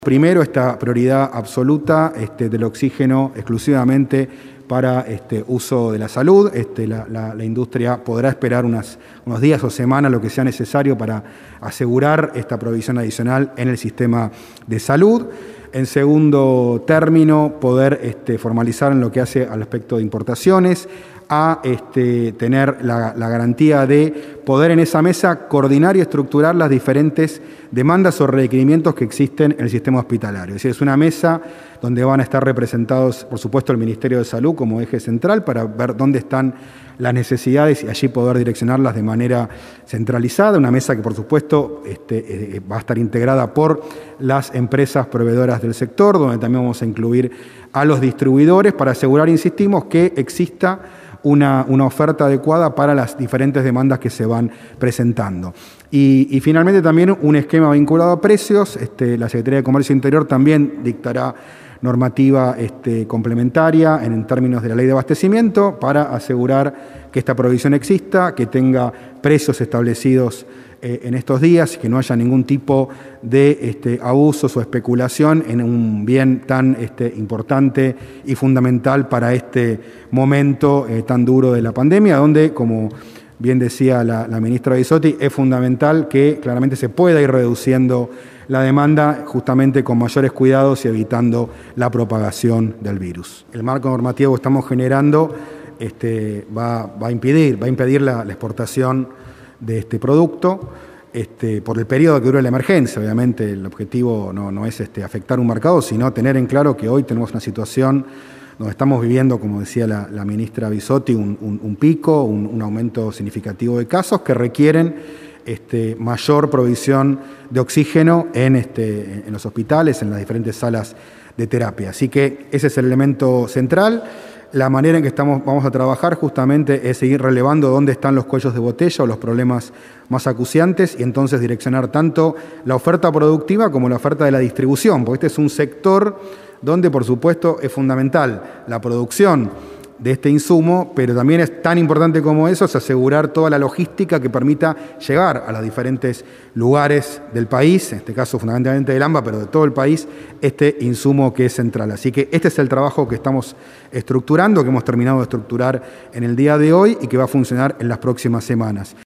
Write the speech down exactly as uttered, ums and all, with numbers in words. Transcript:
Primero, esta prioridad absoluta este, del oxígeno exclusivamente para este, uso de la salud. Este, la, la, la industria podrá esperar unas, unos días o semanas, lo que sea necesario para asegurar esta provisión adicional en el sistema de salud. En segundo término, poder este, formalizar en lo que hace al aspecto de importaciones, a este, tener la, la garantía de poder en esa mesa coordinar y estructurar las diferentes demandas o requerimientos que existen en el sistema hospitalario. Es decir, es una mesa donde van a estar representados, por supuesto, el Ministerio de Salud como eje central para ver dónde están las necesidades y allí poder direccionarlas de manera centralizada. Una mesa que, por supuesto, este, eh, va a estar integrada por las empresas proveedoras del sector, donde también vamos a incluir a los distribuidores para asegurar, insistimos, que exista Una, una oferta adecuada para las diferentes demandas que se van presentando. Y, y finalmente también un esquema vinculado a precios. Este, la Secretaría de Comercio Interior también dictará normativa este, complementaria en, en términos de la ley de abastecimiento para asegurar que esta provisión exista, que tenga precios establecidos eh, en estos días, que no haya ningún tipo de este, abusos o especulación en un bien tan este, importante y fundamental para este momento eh, tan duro de la pandemia, donde, como bien decía la, la ministra Bisotti, es fundamental que claramente se pueda ir reduciendo la demanda justamente con mayores cuidados y evitando la propagación del virus. El marco normativo que estamos generando este, va, va a impedir, va a impedir la, la exportación de este producto este, por el periodo que dure la emergencia. Obviamente el objetivo no, no es este, afectar un mercado, sino tener en claro que hoy tenemos una situación donde estamos viviendo, como decía la, la ministra Bisotti, un, un, un pico, un, un aumento significativo de casos que requieren este, mayor provisión de oxígeno en, este, en los hospitales, en las diferentes salas de terapia. Así que ese es el elemento central. La manera en que estamos, vamos a trabajar justamente es seguir relevando dónde están los cuellos de botella o los problemas más acuciantes y entonces direccionar tanto la oferta productiva como la oferta de la distribución, porque este es un sector donde, por supuesto, es fundamental la producción de este insumo, pero también es tan importante como eso, es asegurar toda la logística que permita llegar a los diferentes lugares del país, en este caso fundamentalmente del AMBA, pero de todo el país, este insumo que es central. Así que este es el trabajo que estamos estructurando, que hemos terminado de estructurar en el día de hoy y que va a funcionar en las próximas semanas.